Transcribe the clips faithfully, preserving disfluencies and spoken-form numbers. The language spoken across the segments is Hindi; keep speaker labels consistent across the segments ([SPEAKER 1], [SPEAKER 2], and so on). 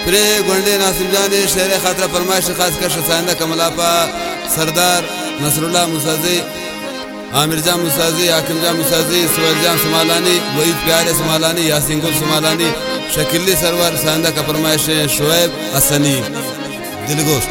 [SPEAKER 1] प्रे गोंडे नासिम जाने शेर खातरा फरमाइश खास कर शसाइंदा कमलापा सरदार नसरुल्लाह मुसाजी आमिर जान मुसाजी हाकिम जान मुसाजी सुहेल जान सुमालानी वहीद प्यारे सुमालानी यासीन गुल सुमालानी शकीली सरवर साइंदा का फरमाइश शुएब हसनी दिलगोश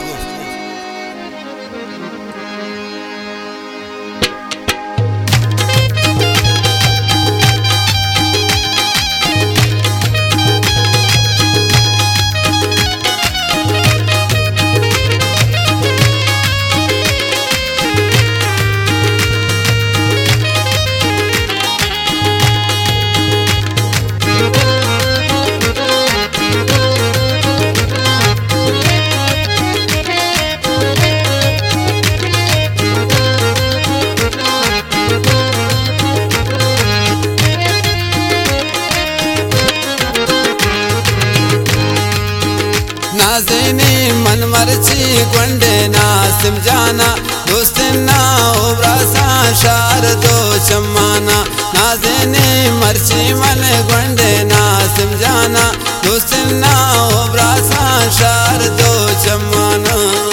[SPEAKER 2] नाज़िनी मन मर्ची गोंडे नासिम जाना दोस्तना उब्रासा शार दो चम्माना नाज़िनी मर्ची मन गोंडे नासिम जाना दोस्तना उब्रासा शार दो चम्माना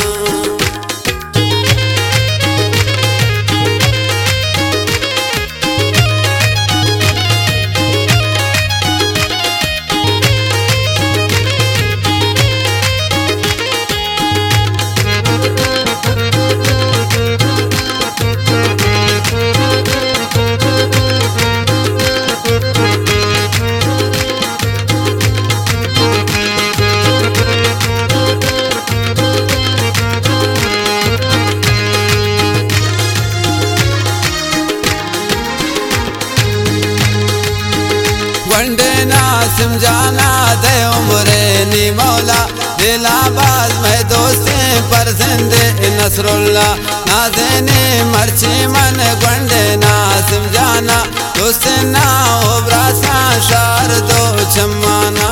[SPEAKER 2] गोंडे नासिम जाना दे उम्रे नी मौला दिलाबाज में दोस्ते पर जिंदे नसरुल्लाह नाज़िनी मर्ची मन गोंडे नासिम जाना दोस्तना उब्रासा शार दो चम्माना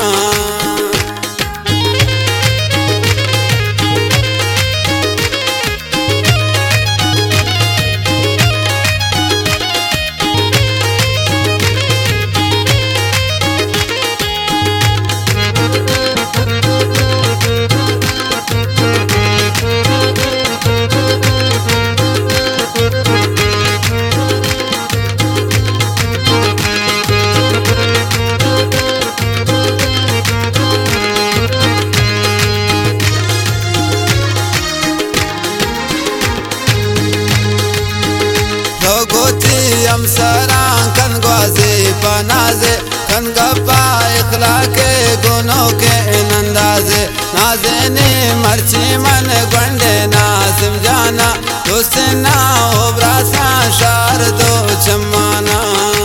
[SPEAKER 2] हम सरां कन ग्वाजे बनाजे कन गप्पा इखलाके गुनों के नंदाजे नाज़िनी मर्ची मन गोंडे नासिम जाना दोस्तना उब्रासा शार दो चम्माना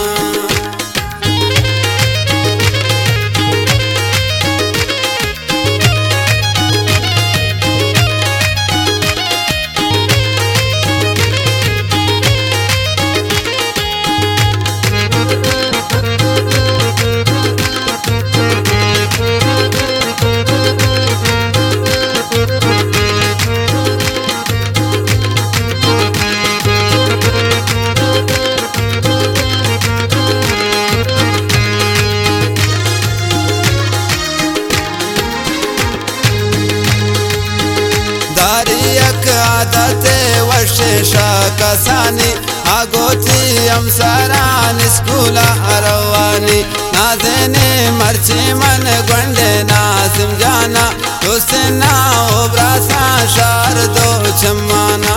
[SPEAKER 2] आदते वशेषा कसानी आगोती हम सारान स्कूला अरवानी नाज़िनी मर्ची मन गोंडे नासिम जाना दोस्तना उब्रासा शार दो चम्माना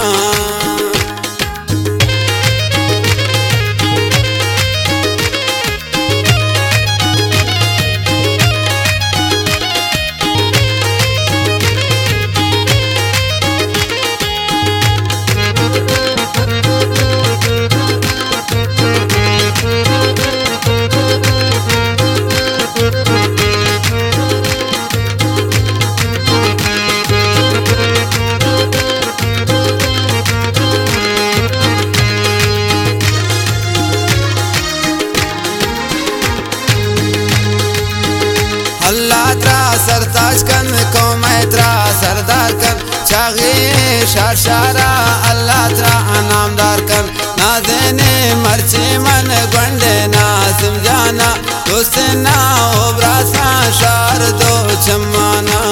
[SPEAKER 2] सरताज कन कौमेत्रा सरदार कन चागी शारशारा अल्लाह त्रा नामदार कन नाज़िनी मर्ची मन गोंडे नासिम जाना दोस्तना उब्रासा शार दो चम्माना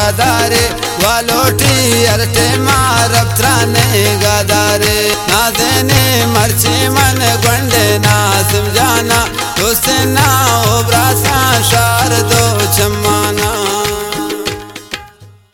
[SPEAKER 2] सदारे वालोटी अरटे मारब त्राने गादारे नाजने मर्ची मन गुंडे नासिम